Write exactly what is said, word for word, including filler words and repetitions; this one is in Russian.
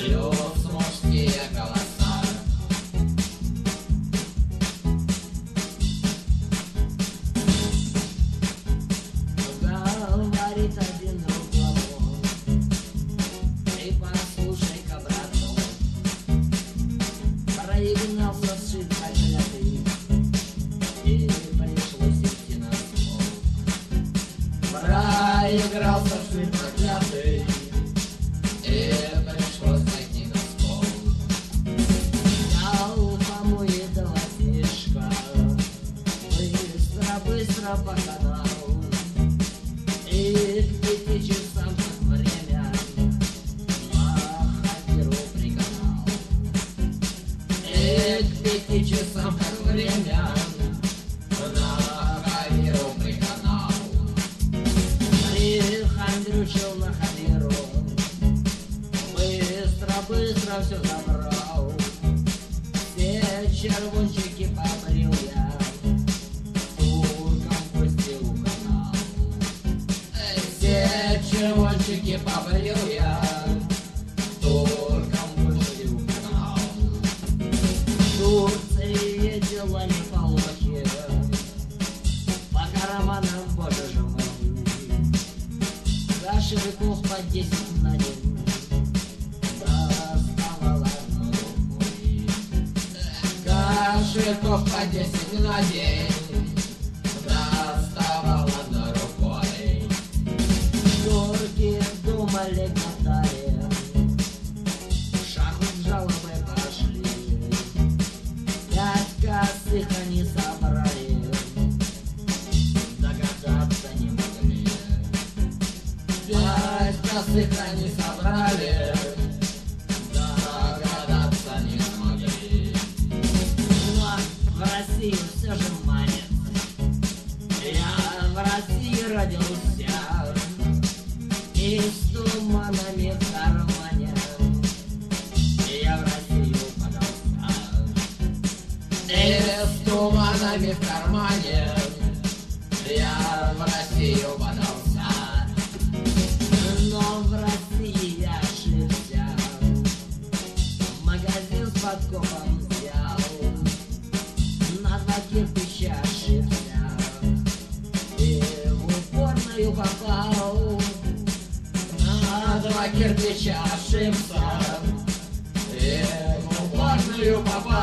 плюс мужские голоса. Говорит один другому: ты послушай-ка, браток, проигнался сшит проклятый, и пришлось идти на стол. Проигрался сшит проклятый, и пришлось пойти на стол. Взял тому и долотишко, быстро-быстро по каналу, и к пяти часам как время на хатиру приканал. И к пяти часам как время на хавиру приканал. Прихандрючил на хавиру, быстро-быстро все забрал. Все червончики побрил я, туркам кости уканал. Все червончики побрил я, туркам кости уканал. В Турции дела неплохие, по карманам, боже же мой, кошельков по десять на день доставала рукой. Кошельков по десять на день доставал одной рукой. Турки думали, гадали, в шаху жалобы пошли. Пять косых они собрали, догадаться не могли. Пять косых они собрали, догадаться не смогли. Но в Россию все же манит. Я в России родился, и с туманами в кармане я в Россию подался. И с туманами в кармане я в Россию подался. Но в России я ошибся, магазин с подкопом взял, на два кирпича ошибся и в упорную попал. На два кирпича ошибся и в уборную попал.